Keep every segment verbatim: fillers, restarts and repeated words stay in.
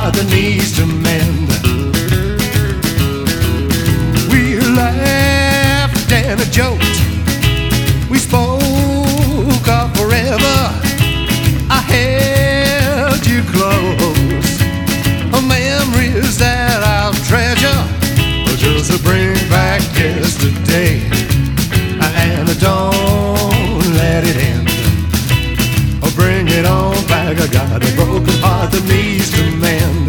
heart that needs to mend. We laughed and joked, we spoke of forever. I held you close, memories that I'll treasure, just to bring back yesterday. And don't let it end. Bring it on back. I got a broken heart that needs to mend.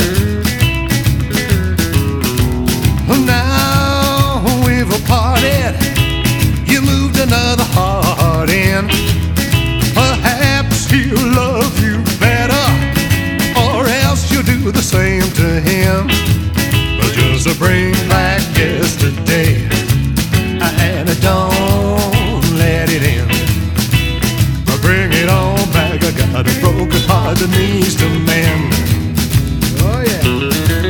Now we've parted, you moved another heart in. Perhaps he'll love you better, or else you'll do the same to him. Just to bring back yesterday, and don't let it end. Bring it on back. I got a broken heart that needs to mend. Oh yeah.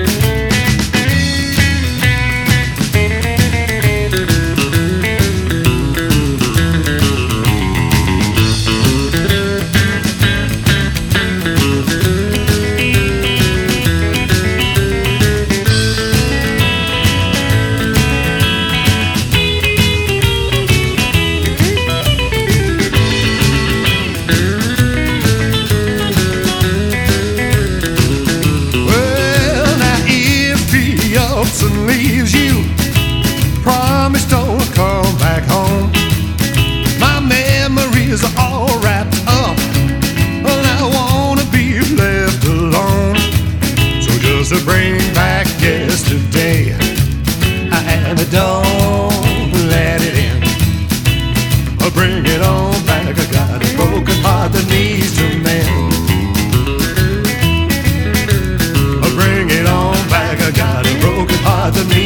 And leaves you, promise don't come back home. My memories are all wrapped up, and I wanna be left alone. So just to bring back yesterday, and don't let it end. Bring it on back. I got a broken heart that needs to mend. Bring it on back. I got a broken heart that needs